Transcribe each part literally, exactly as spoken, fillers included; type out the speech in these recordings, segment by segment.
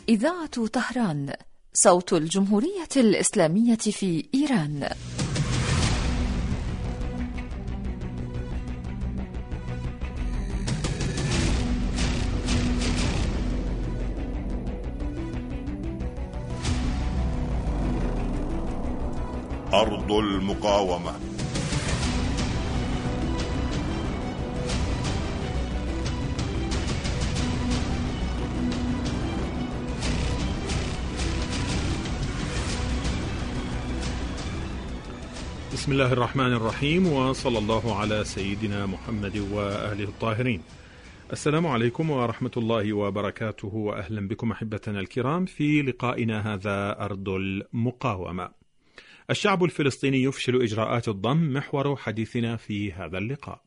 إذاعة طهران، صوت الجمهورية الإسلامية في إيران. أرض المقاومة. بسم الله الرحمن الرحيم، وصلى الله على سيدنا محمد وآله الطاهرين. السلام عليكم ورحمة الله وبركاته، وأهلا بكم أحبتنا الكرام في لقائنا هذا أرض المقاومة. الشعب الفلسطيني يفشل إجراءات الضم، محور حديثنا في هذا اللقاء.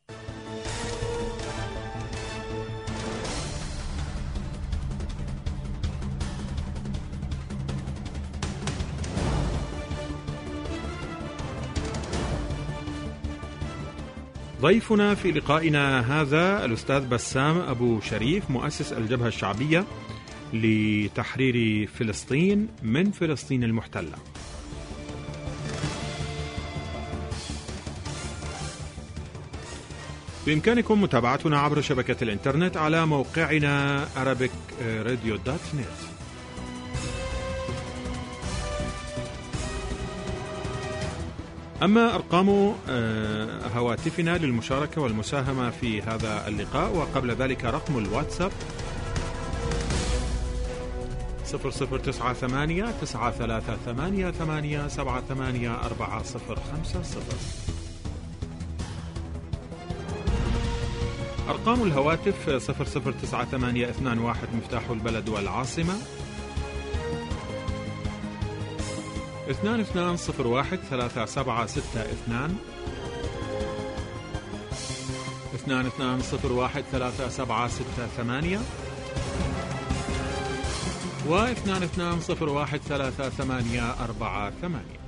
ضيفنا في لقائنا هذا الأستاذ بسام أبو شريف، مؤسس الجبهة الشعبية لتحرير فلسطين من فلسطين المحتلة. بإمكانكم متابعتنا عبر شبكة الإنترنت على موقعنا arabic radio dot net. أما أرقام هواتفنا للمشاركة والمساهمة في هذا اللقاء، وقبل ذلك رقم الواتساب صفر صفر تسعة ثمانية تسعة ثلاثة ثمانية ثمانية سبعة ثمانية أربعة صفر خمسة صفر. أرقام الهواتف صفر صفر تسعة ثمانية اثنان واحد مفتاح البلد والعاصمة، اثنان اثنان صفر واحد ثلاثة سبعة ستة اثنان، اثنان اثنان صفر واحد ثلاثة سبعة ستة ثمانية، واثنان اثنان صفر واحد ثلاثة ثمانية أربعة ثمانية.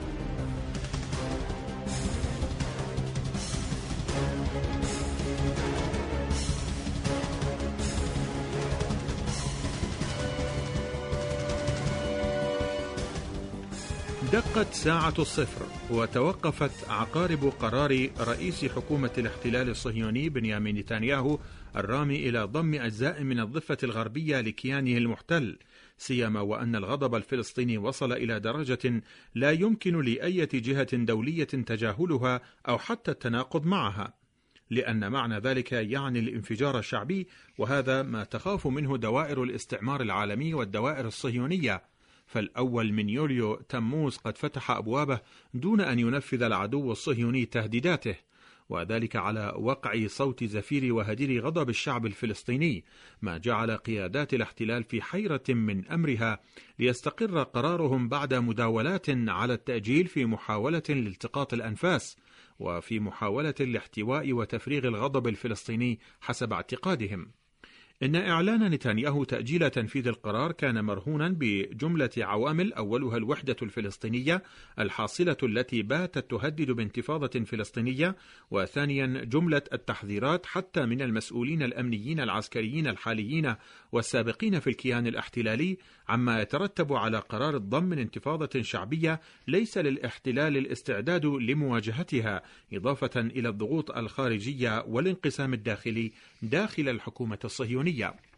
دقت ساعة الصفر وتوقفت عقارب قرار رئيس حكومة الاحتلال الصهيوني بنيامين نتنياهو الرامي إلى ضم أجزاء من الضفة الغربية لكيانه المحتل، سيما وأن الغضب الفلسطيني وصل إلى درجة لا يمكن لأي جهة دولية تجاهلها أو حتى التناقض معها، لأن معنى ذلك يعني الانفجار الشعبي، وهذا ما تخاف منه دوائر الاستعمار العالمي والدوائر الصهيونية. فالأول من يوليو تموز قد فتح أبوابه دون أن ينفذ العدو الصهيوني تهديداته، وذلك على وقع صوت زفير وهدير غضب الشعب الفلسطيني، ما جعل قيادات الاحتلال في حيرة من أمرها ليستقر قرارهم بعد مداولات على التأجيل في محاولة لالتقاط الأنفاس، وفي محاولة لاحتواء وتفريغ الغضب الفلسطيني حسب اعتقادهم. إن إعلان نتنياهو تأجيل تنفيذ القرار كان مرهونا بجملة عوامل، أولها الوحدة الفلسطينية الحاصلة التي باتت تهدد بانتفاضة فلسطينية، وثانيا جملة التحذيرات حتى من المسؤولين الأمنيين العسكريين الحاليين والسابقين في الكيان الاحتلالي عما يترتب على قرار الضم من انتفاضة شعبية ليس للاحتلال الاستعداد لمواجهتها، إضافة إلى الضغوط الخارجية والانقسام الداخلي داخل الحكومة الصهيونية.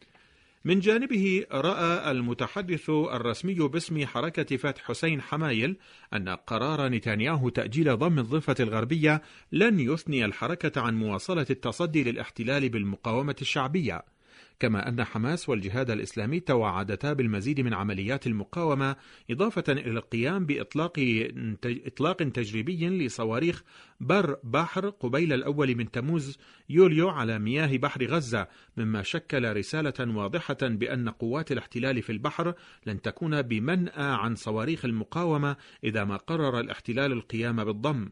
من جانبه رأى المتحدث الرسمي باسم حركة فتح حسين حمايل أن قرار نتنياهو تأجيل ضم الضفة الغربية لن يثني الحركة عن مواصلة التصدي للاحتلال بالمقاومة الشعبية، كما أن حماس والجهاد الإسلامي توعدتا بالمزيد من عمليات المقاومة، إضافة إلى القيام بإطلاق إطلاق تجريبي لصواريخ بر بحر قبيل الأول من تموز يوليو على مياه بحر غزة، مما شكل رسالة واضحة بأن قوات الاحتلال في البحر لن تكون بمنأى عن صواريخ المقاومة إذا ما قرر الاحتلال القيام بالضم.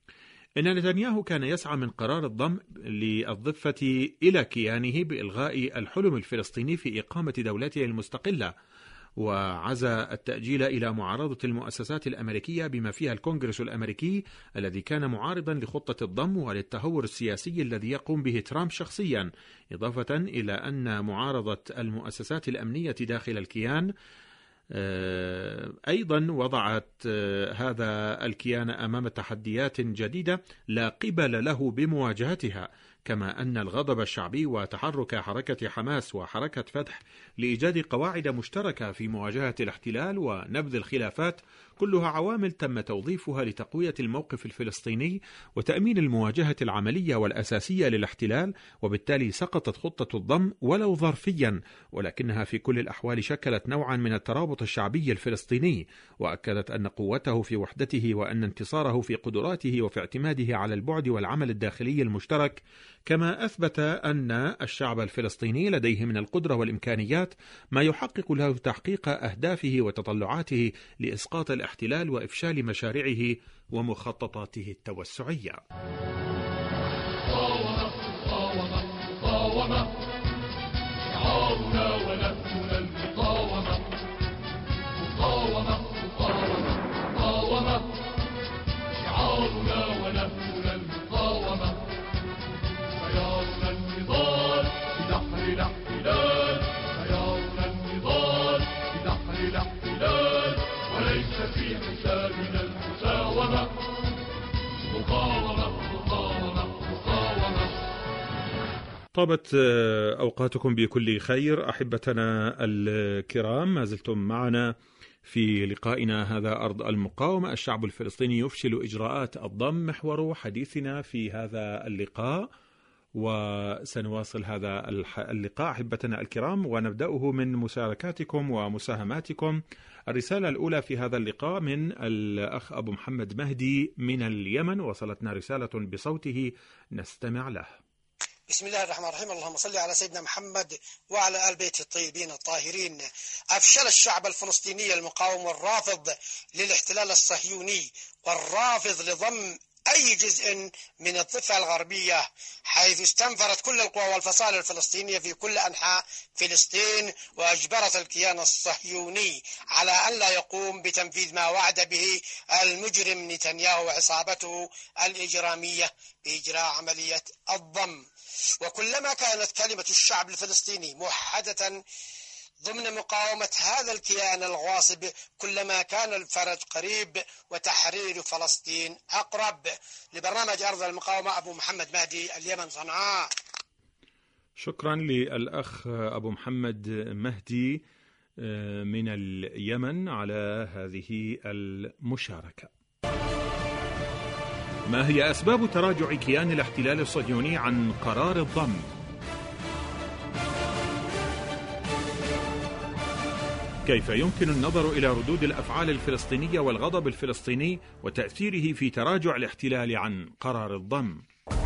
إن نتنياهو كان يسعى من قرار الضم للضفة إلى كيانه بإلغاء الحلم الفلسطيني في إقامة دولته المستقلة، وعزى التأجيل إلى معارضة المؤسسات الأمريكية بما فيها الكونغرس الأمريكي الذي كان معارضا لخطة الضم وللتهور السياسي الذي يقوم به ترامب شخصيا، إضافة إلى أن معارضة المؤسسات الأمنية داخل الكيان أيضا وضعت هذا الكيان أمام تحديات جديدة لا قبل له بمواجهتها، كما أن الغضب الشعبي وتحرك حركة حماس وحركة فتح لإيجاد قواعد مشتركة في مواجهة الاحتلال ونبذ الخلافات كلها عوامل تم توظيفها لتقوية الموقف الفلسطيني وتأمين المواجهة العملية والأساسية للاحتلال، وبالتالي سقطت خطة الضم ولو ظرفيا، ولكنها في كل الأحوال شكلت نوعا من الترابط الشعبي الفلسطيني، وأكدت أن قوته في وحدته وأن انتصاره في قدراته وفي اعتماده على البعد والعمل الداخلي المشترك، كما أثبت أن الشعب الفلسطيني لديه من القدرة والإمكانيات ما يحقق له تحقيق أهدافه وتطلعاته لإسقاط الاحتلال وإفشال مشاريعه ومخططاته التوسعية. مقاومة مقاومة مقاومة شعارنا ونهجنا المقاومة مقاومة مقاومة مقاومة شعارنا ونهجنا المقاومة خيارنا النضال بنحر الاحتلال خيارنا النضال بنحر الاحتلال وليس في حسابنا المساومة مقاومة مقاومة مقاومة. طابت أوقاتكم بكل خير أحبتنا الكرام، ما زلتم معنا في لقائنا هذا أرض المقاومة. الشعب الفلسطيني يفشل إجراءات الضم محور حديثنا في هذا اللقاء، وسنواصل هذا اللقاء أحبتنا الكرام ونبدأه من مشاركاتكم ومساهماتكم. الرسالة الأولى في هذا اللقاء من الأخ أبو محمد مهدي من اليمن، وصلتنا رسالة بصوته نستمع له. بسم الله الرحمن الرحيم، اللهم صل على سيدنا محمد وعلى آل بيته الطيبين الطاهرين. أفشل الشعب الفلسطيني المقاوم والرافض للاحتلال الصهيوني والرافض لضم أي جزء من الضفة الغربية، حيث استنفرت كل القوى والفصائل الفلسطينية في كل أنحاء فلسطين، وأجبرت الكيان الصهيوني على أن لا يقوم بتنفيذ ما وعد به المجرم نتنياهو وعصابته الإجرامية بإجراء عملية الضم. وكلما كانت كلمة الشعب الفلسطيني موحدة ضمن مقاومة هذا الكيان الغاصب، كلما كان الفرج قريب وتحرير فلسطين أقرب. لبرنامج أرض المقاومة، أبو محمد مهدي، اليمن، صنعاء. شكرا للأخ أبو محمد مهدي من اليمن على هذه المشاركة. ما هي أسباب تراجع كيان الاحتلال الصهيوني عن قرار الضم؟ كيف يمكن النظر إلى ردود الأفعال الفلسطينية والغضب الفلسطيني وتأثيره في تراجع الاحتلال عن قرار الضم؟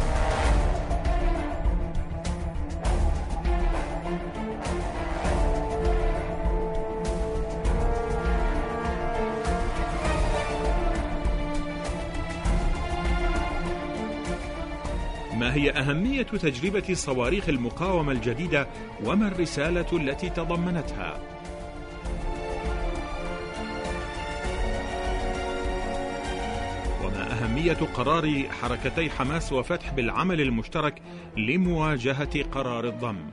ما هي أهمية تجربة صواريخ المقاومة الجديدة وما الرسالة التي تضمنتها؟ وما أهمية قرار حركتي حماس وفتح بالعمل المشترك لمواجهة قرار الضم؟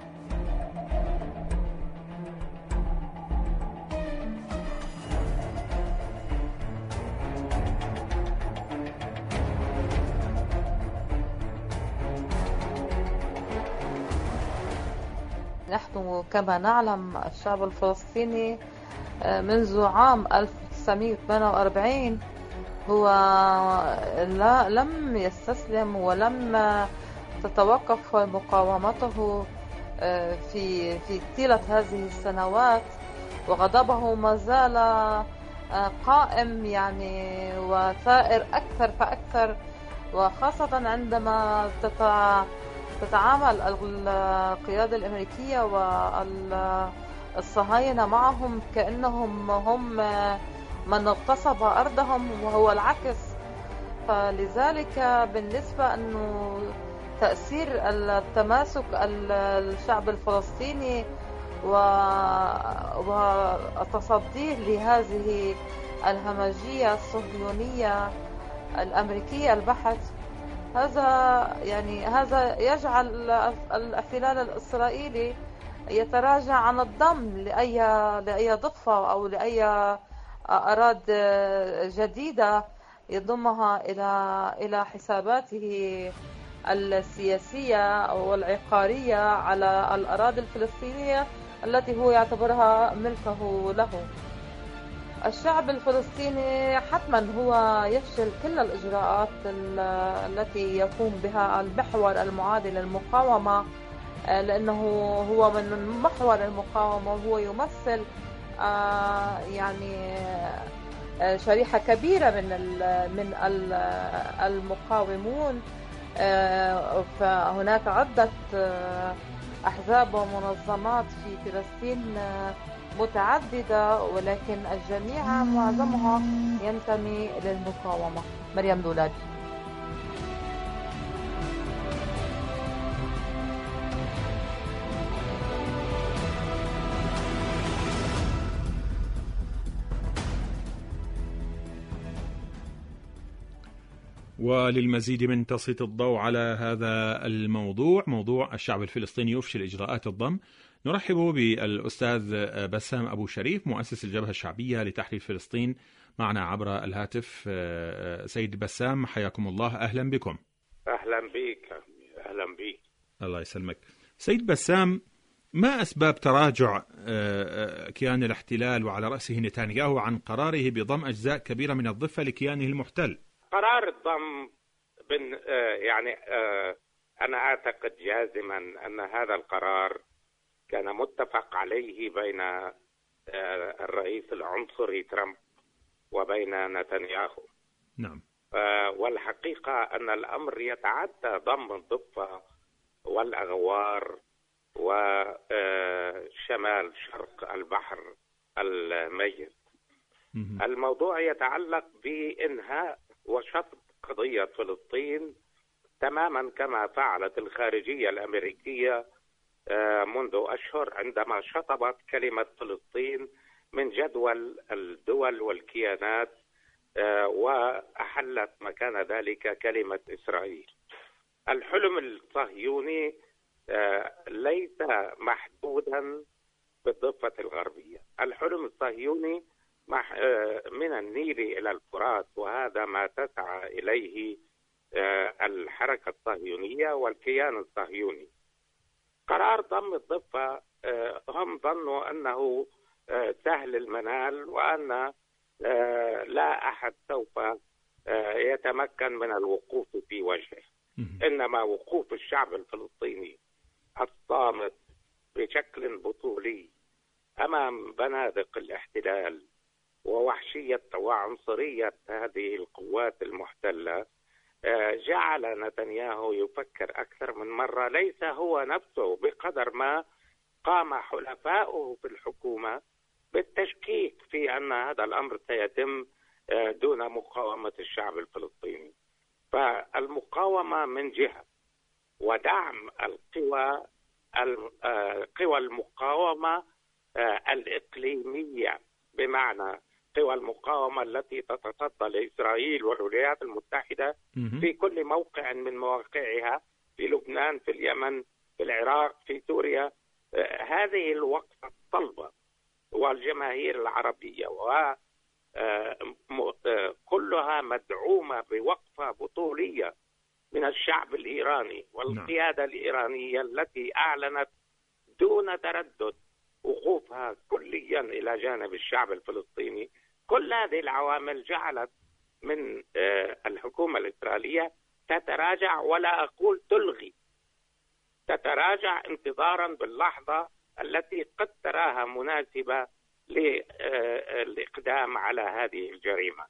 نحن كما نعلم الشعب الفلسطيني منذ عام ألف وتسعمئة وثمانية وأربعين هو لا لم يستسلم ولم تتوقف مقاومته في في طيلة هذه السنوات، وغضبه ما زال قائم يعني وثائر أكثر فأكثر، وخاصة عندما تتعامل القيادة الأمريكية والصهاينة معهم كأنهم هم من اغتصب أرضهم، وهو العكس. فلذلك بالنسبة أنه تأثير التماسك الشعب الفلسطيني وتصديه لهذه الهمجية الصهيونية الأمريكية البحث. هذا يعني هذا يجعل الاحتلال الإسرائيلي يتراجع عن الضم لأي لأي ضفة أو لأي أراضي جديدة يضمها إلى إلى حساباته السياسية والعقارية على الأراضي الفلسطينية التي هو يعتبرها ملكه له. الشعب الفلسطيني حتما هو يفشل كل الإجراءات التي يقوم بها المحور المعادي للمقاومة، لأنه هو من محور المقاومة وهو يمثل يعني شريحة كبيرة من من المقاومون. فهناك عدة أحزاب ومنظمات في فلسطين متعددة، ولكن الجميع معظمها ينتمي للمقاومة. مريم دولاد. وللمزيد من تسليط الضوء على هذا الموضوع، موضوع الشعب الفلسطيني يفشل إجراءات الضم، نرحب بالأستاذ بسام أبو شريف مؤسس الجبهة الشعبية لتحرير فلسطين معنا عبر الهاتف. سيد بسام حياكم الله، أهلا بكم. أهلا بك. أهلا بك. الله يسلمك. سيد بسام، ما أسباب تراجع كيان الاحتلال وعلى رأسه نتنياهو عن قراره بضم أجزاء كبيرة من الضفة لكيانه المحتل؟ قرار الضم بن يعني أنا أعتقد جازما أن هذا القرار كان متفق عليه بين الرئيس العنصري ترامب وبين نتنياهو. نعم. والحقيقة أن الأمر يتعدى ضم الضفة والأغوار وشمال شرق البحر الميت. الموضوع يتعلق بإنهاء وشطب قضية فلسطين تماما كما فعلت الخارجية الأمريكية منذ أشهر عندما شطبت كلمة فلسطين من جدول الدول والكيانات وأحلت مكان ذلك كلمة إسرائيل. الحلم الصهيوني ليس محدودا بالضفة الغربية. الحلم الصهيوني من النيل إلى الفرات، وهذا ما تسعى إليه الحركة الصهيونية والكيان الصهيوني. قرار ضم الضفة هم ظنوا أنه سهل المنال وأن لا أحد سوف يتمكن من الوقوف في وجهه، إنما وقوف الشعب الفلسطيني الصامت بشكل بطولي أمام بنادق الاحتلال ووحشية وعنصرية هذه القوات المحتلة جعل نتنياهو يفكر أكثر من مرة، ليس هو نفسه بقدر ما قام حلفاؤه في الحكومة بالتشكيك في أن هذا الأمر سيتم دون مقاومة الشعب الفلسطيني. فالمقاومة من جهة ودعم القوى قوى المقاومة الإقليمية، بمعنى قوى المقاومة التي تتصدى لإسرائيل والولايات المتحدة في كل موقع من مواقعها، في لبنان، في اليمن، في العراق، في سوريا. هذه الوقفة الصلبة والجماهير العربية وكلها مدعومة بوقفة بطولية من الشعب الإيراني والقيادة الإيرانية التي أعلنت دون تردد وقوفها كليا إلى جانب الشعب الفلسطيني. كل هذه العوامل جعلت من الحكومة الإسرائيلية تتراجع، ولا أقول تلغي، تتراجع انتظارا باللحظة التي قد تراها مناسبة للإقدام على هذه الجريمة.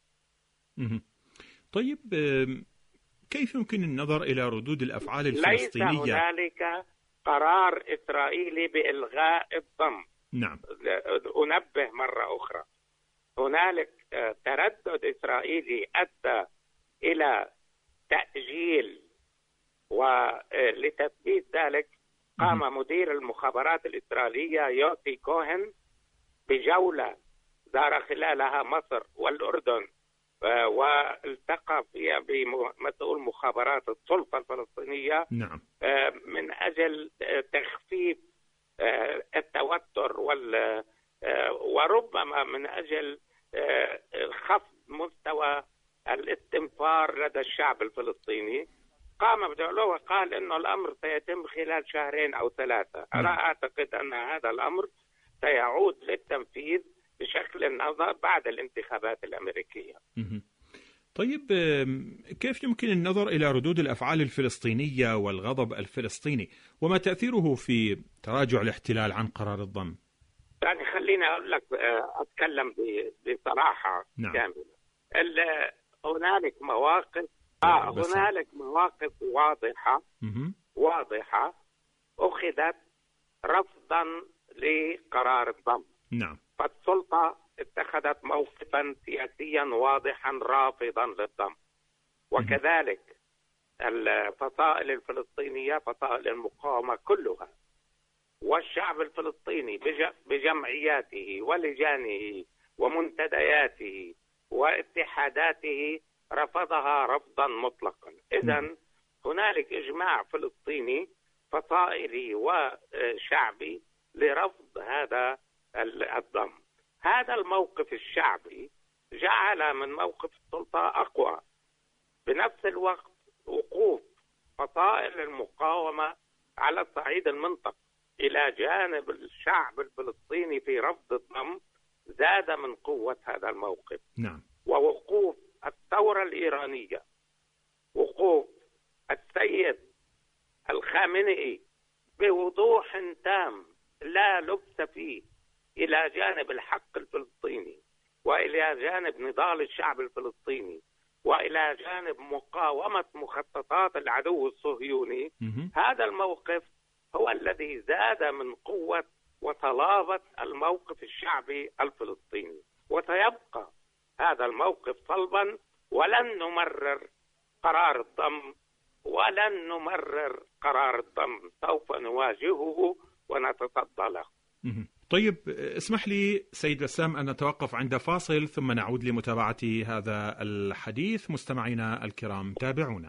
طيب، كيف يمكن النظر إلى ردود الأفعال الفلسطينية؟ ليس هنالك قرار إسرائيلي بإلغاء الضم. نعم. أنبه مرة أخرى، هنالك تردد إسرائيلي أدى إلى تأجيل ولتثبيت ذلك قام مدير المخابرات الإسرائيلية يوسي كوهن بجولة زار خلالها مصر والأردن، والتقى فيها بمسؤول مخابرات السلطة الفلسطينية نعم. من أجل تخفيف التوتر وال وربما من أجل خفض مستوى الاستنفار لدى الشعب الفلسطيني. قام بدوله وقال إنه الأمر سيتم خلال شهرين أو ثلاثة. أنا أعتقد أن هذا الأمر سيعود للتنفيذ بشكل أفضل بعد الانتخابات الأمريكية. طيب كيف يمكن النظر إلى ردود الأفعال الفلسطينية والغضب الفلسطيني وما تأثيره في تراجع الاحتلال عن قرار الضم؟ يعني خليني أقول لك أتكلم بصراحة نعم. كاملة. هنالك مواقف آه هنالك مواقف واضحة مه. واضحة أخذت رفضا لقرار الضم. نعم. فالسلطة اتخذت موقفا سياسيا واضحا رافضا للضم، وكذلك الفصائل الفلسطينية فصائل المقاومة كلها والشعب الفلسطيني بجمعياته ولجانه ومنتدياته واتحاداته رفضها رفضا مطلقا. إذن هنالك إجماع فلسطيني فصائلي وشعبي لرفض هذا الضم. هذا الموقف الشعبي جعل من موقف السلطة أقوى. بنفس الوقت وقوف فصائل المقاومة على الصعيد المنطقي إلى جانب الشعب الفلسطيني في رفض الضم زاد من قوة هذا الموقف. نعم. ووقوف الثورة الإيرانية، وقوف السيد الخامنئي بوضوح تام لا لبس فيه إلى جانب الحق الفلسطيني وإلى جانب نضال الشعب الفلسطيني وإلى جانب مقاومة مخططات العدو الصهيوني. هذا الموقف هو الذي زاد من قوة وصلابة الموقف الشعبي الفلسطيني، وسيبقى هذا الموقف صلبا، ولن نمرر قرار الضم ولن نمرر قرار الضم، سوف نواجهه ونتصدى له. طيب اسمح لي سيد بسام أن نتوقف عند فاصل ثم نعود لمتابعة هذا الحديث. مستمعينا الكرام تابعونا.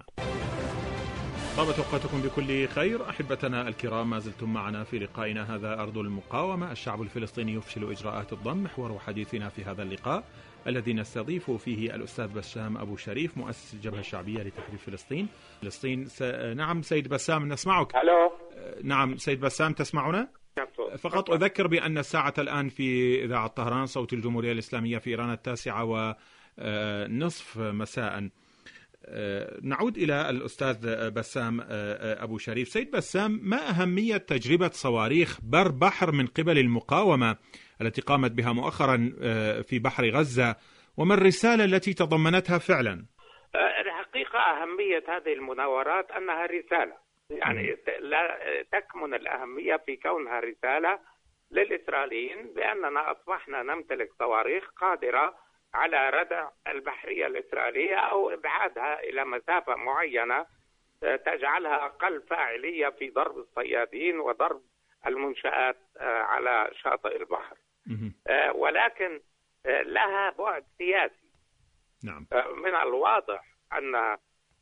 طابت أوقاتكم بكل خير. أحبتنا الكرام، ما زلتم معنا في لقائنا هذا أرض المقاومة، الشعب الفلسطيني يفشل إجراءات الضم، محور حديثنا في هذا اللقاء الذي نستضيف فيه الأستاذ بسام أبو شريف مؤسس الجبهة الشعبية لتحرير فلسطين. فلسطين س... نعم سيد بسام نسمعك. ألو. نعم سيد بسام تسمعنا؟ فقط أذكر بأن الساعة الآن في إذاعة طهران صوت الجمهورية الإسلامية في إيران التاسعة ونصف مساء. نعود إلى الأستاذ بسام أبو شريف. سيد بسام، ما أهمية تجربة صواريخ بر بحر من قبل المقاومة التي قامت بها مؤخرا في بحر غزة، وما الرسالة التي تضمنتها فعلا؟ الحقيقة أهمية هذه المناورات أنها رسالة، يعني لا تكمن الأهمية في كونها رسالة للإسرائيليين بأننا أصبحنا نمتلك صواريخ قادرة على ردع البحرية الإسرائيلية أو إبعادها إلى مسافة معينة تجعلها أقل فاعلية في ضرب الصيادين وضرب المنشآت على شاطئ البحر. ولكن لها بعد سياسي. نعم. من الواضح أن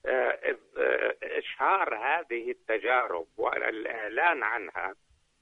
إشهار هذه التجارب والإعلان عنها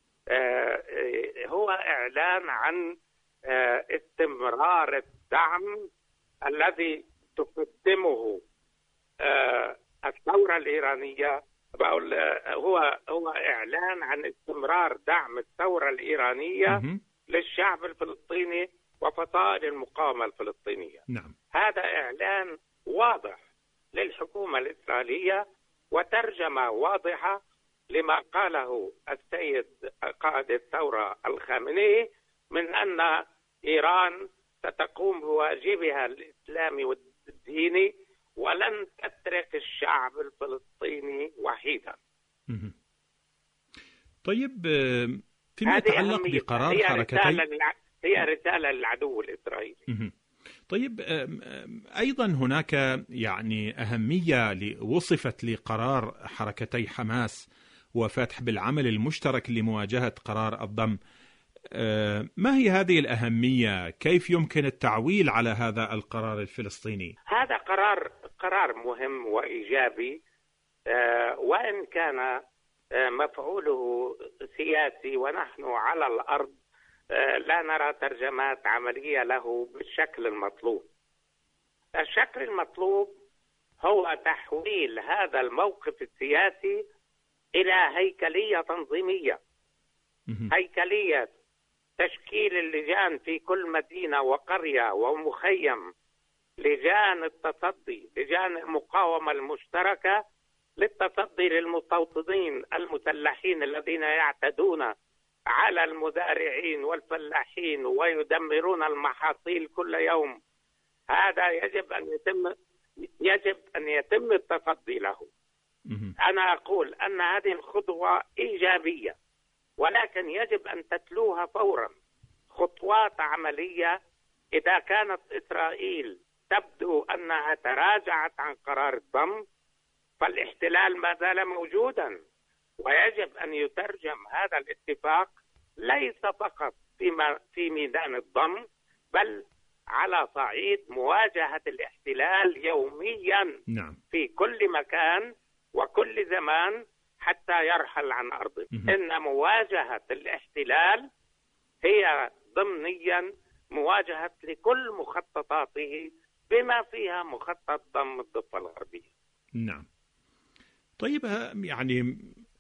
هو إعلان عن استمرار الدعم الذي تقدمه الثورة الإيرانية. بقول هو هو إعلان عن استمرار دعم الثورة الإيرانية للشعب الفلسطيني وفصائل المقاومة الفلسطينية. نعم. هذا إعلان واضح للحكومة الإسرائيلية وترجمة واضحة لما قاله السيد قائد الثورة الخامنئي من أن إيران ستقوم بواجبها الإسلامي والديني ولن تترك الشعب الفلسطيني وحيدا. طيب فيما يتعلق بقرار حركتي، هي رسالة للعدو الإسرائيلي. طيب أيضا هناك يعني أهمية وصفت لقرار حركتي حماس وفتح بالعمل المشترك لمواجهة قرار الضم. ما هي هذه الأهمية؟ كيف يمكن التعويل على هذا القرار الفلسطيني؟ هذا قرار قرار مهم وإيجابي، وإن كان مفعوله سياسي ونحن على الأرض لا نرى ترجمات عملية له بالشكل المطلوب. الشكل المطلوب هو تحويل هذا الموقف السياسي إلى هيكلية تنظيمية، هيكلية تشكيل اللجان في كل مدينة وقرية ومخيم، لجان التصدي، لجان المقاومة المشتركة للتصدي للمستوطنين المسلحين الذين يعتدون على المزارعين والفلاحين ويدمرون المحاصيل كل يوم. هذا يجب أن يتم يجب أن يتم التصدي له. أنا أقول أن هذه الخطوة إيجابية، ولكن يجب أن تتلوها فورا خطوات عملية. إذا كانت إسرائيل تبدو أنها تراجعت عن قرار الضم، فالاحتلال ما زال موجودا، ويجب أن يترجم هذا الاتفاق ليس فقط في في ميدان الضم، بل على صعيد مواجهة الاحتلال يوميا. نعم. في كل مكان وكل زمان حتى يرحل عن أرضه. إن مواجهة الاحتلال هي ضمنيا مواجهة لكل مخططاته بما فيها مخطط ضم الضفة الغربية. نعم. طيب، يعني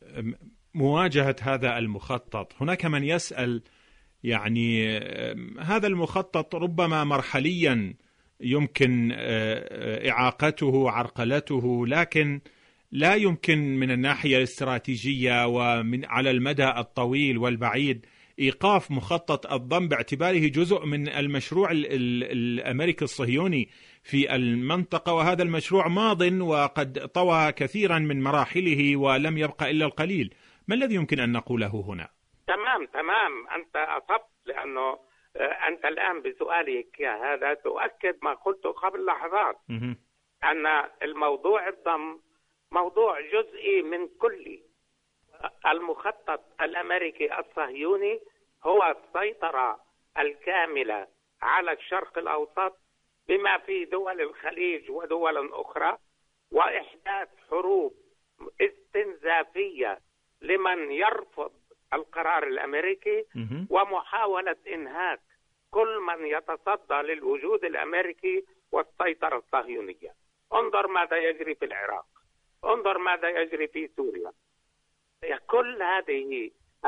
مواجهة هذا المخطط، هناك من يسأل يعني هذا المخطط ربما مرحليا يمكن إعاقته عرقلته، لكن لا يمكن من الناحية الاستراتيجية ومن على المدى الطويل والبعيد إيقاف مخطط الضم باعتباره جزء من المشروع الأمريكي الصهيوني في المنطقة، وهذا المشروع ماض وقد طوى كثيرا من مراحله ولم يبقى إلا القليل. ما الذي يمكن أن نقوله هنا؟ تمام تمام أنت أصبت، لأنه أنت الآن بسؤالك هذا تؤكد ما قلت قبل لحظات، أن الموضوع الضم موضوع جزئي من كل المخطط الأمريكي الصهيوني، هو السيطرة الكاملة على الشرق الأوسط بما في دول الخليج ودول أخرى، وإحداث حروب استنزافية لمن يرفض القرار الأمريكي، ومحاولة إنهاك كل من يتصدى للوجود الأمريكي والسيطرة الصهيونية. انظر ماذا يجري في العراق، انظر ماذا يجري في سوريا. كل هذه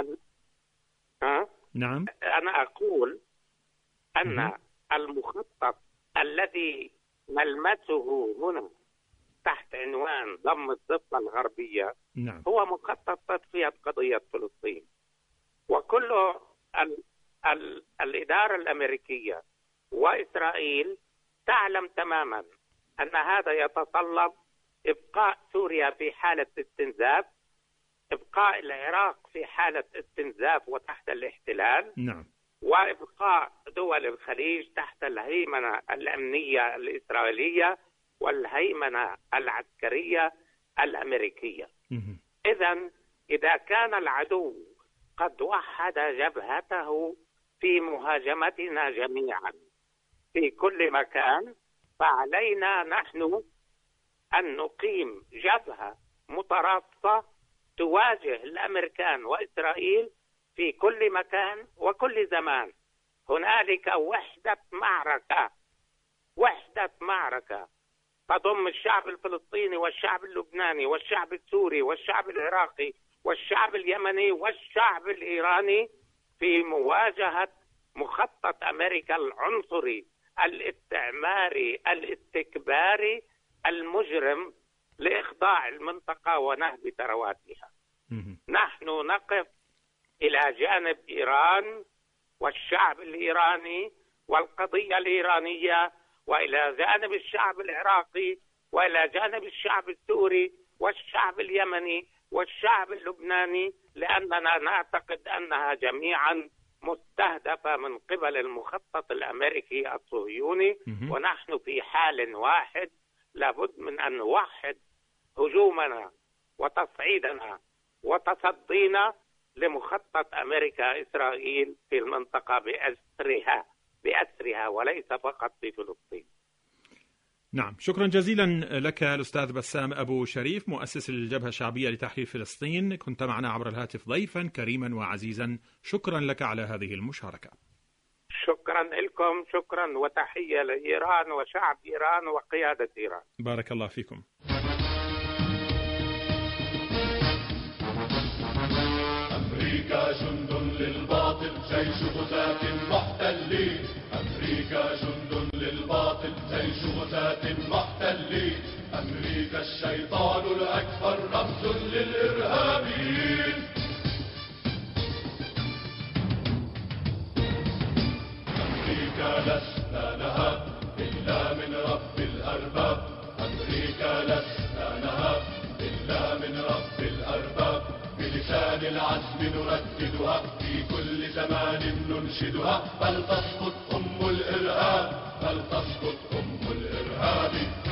ها؟ نعم. أنا أقول أن م- المخطط الذي نلمسه هنا تحت عنوان ضم الضفة الغربية، نعم، هو مخطط تطفية قضية فلسطين. وكل ال- ال- الإدارة الأمريكية وإسرائيل تعلم تماما أن هذا يتطلب إبقاء سوريا في حالة استنزاف، إبقاء العراق في حالة استنزاف وتحت الاحتلال، نعم، وإبقاء دول الخليج تحت الهيمنة الأمنية الإسرائيلية والهيمنة العسكرية الأمريكية. إذن إذا كان العدو قد وحد جبهته في مهاجمتنا جميعا في كل مكان، فعلينا نحن أن نقيم جبهة مترابطة تواجه الأمريكان وإسرائيل في كل مكان وكل زمان. هنالك وحدة معركة، وحدة معركة تضم الشعب الفلسطيني والشعب اللبناني والشعب السوري والشعب العراقي والشعب اليمني والشعب الإيراني في مواجهة مخطط أمريكا العنصري الاستعماري الاستكباري المجرم لإخضاع المنطقة ونهب ثرواتها. نحن نقف إلى جانب إيران والشعب الإيراني والقضية الإيرانية، وإلى جانب الشعب العراقي، وإلى جانب الشعب السوري والشعب اليمني والشعب اللبناني، لأننا نعتقد أنها جميعا مستهدفة من قبل المخطط الأمريكي الصهيوني، ونحن في حال واحد لابد من أن نوحد هجومنا وتصعيدنا وتصدينا لمخطط أمريكا إسرائيل في المنطقة بأسرها بأسرها وليس فقط في فلسطين. نعم، شكرا جزيلا لك الأستاذ بسام أبو شريف، مؤسس الجبهة الشعبية لتحرير فلسطين. كنت معنا عبر الهاتف ضيفا كريما وعزيزا، شكرا لك على هذه المشاركة. شكرا لكم، شكرا وتحية لإيران وشعب إيران وقيادة إيران. بارك الله فيكم. أمريكا جند للباطل، جيش غزاة محتلين. أمريكا جند للباطل، جيش غزاة محتلين. أمريكا الشيطان الأكبر، رمز للإرهابيين. أمريكا لسنا نهاب إلا من رب الأرباب. أمريكا لسنا نهاب إلا من رب الأرباب. بلسان العزم نرددها، في كل زمان ننشدها. بل تسقط أم الإرهاب، بل تسقط أم الإرهاب.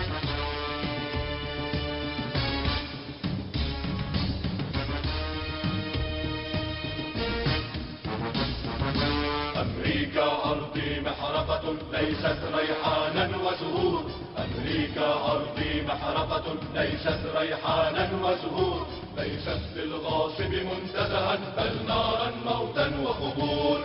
أمريكا أرضي محرقة ليست ريحانا وزهور. أمريكا أرضي محرقة ليست ريحانا وزهور. ليست للغاصب منتزها، بل نارا موتا وقبور.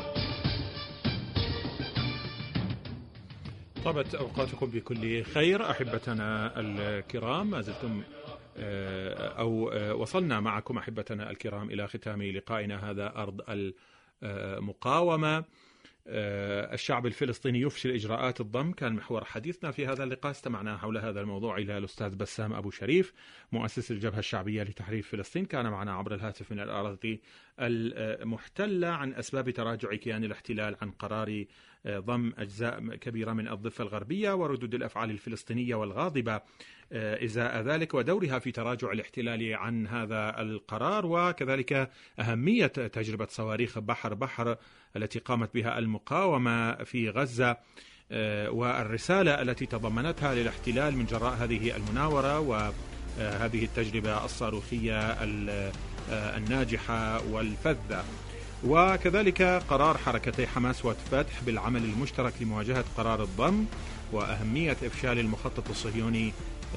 طابت أوقاتكم بكل خير أحبتنا الكرام، ما زلتم أو وصلنا معكم أحبتنا الكرام إلى ختام لقائنا هذا أرض المقاومة. الشعب الفلسطيني يفشل إجراءات الضم كان محور حديثنا في هذا اللقاء. استمعنا حول هذا الموضوع إلى الأستاذ بسام أبو شريف، مؤسس الجبهة الشعبية لتحرير فلسطين، كان معنا عبر الهاتف من الأراضي المحتلة عن أسباب تراجع كيان الاحتلال عن قرار ضم أجزاء كبيرة من الضفة الغربية، وردود الأفعال الفلسطينية والغاضبة إزاء ذلك، ودورها في تراجع الاحتلال عن هذا القرار، وكذلك أهمية تجربة صواريخ بحر بحر التي قامت بها المقاومة في غزة، والرسالة التي تضمنتها للاحتلال من جراء هذه المناورة وهذه التجربة الصاروخية الناجحة والفذة، وكذلك قرار حركتي حماس وفتح بالعمل المشترك لمواجهة قرار الضم، وأهمية إفشال المخطط الصهيوني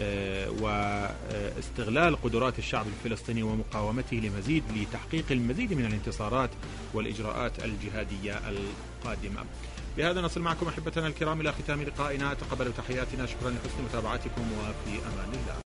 واستغلال قدرات الشعب الفلسطيني ومقاومته لمزيد لتحقيق المزيد من الانتصارات والإجراءات الجهادية القادمة. بهذا نصل معكم أحبتنا الكرام إلى ختام لقائنا. تقبلوا تحياتنا، شكرا لحسن متابعتكم وفي أمان الله.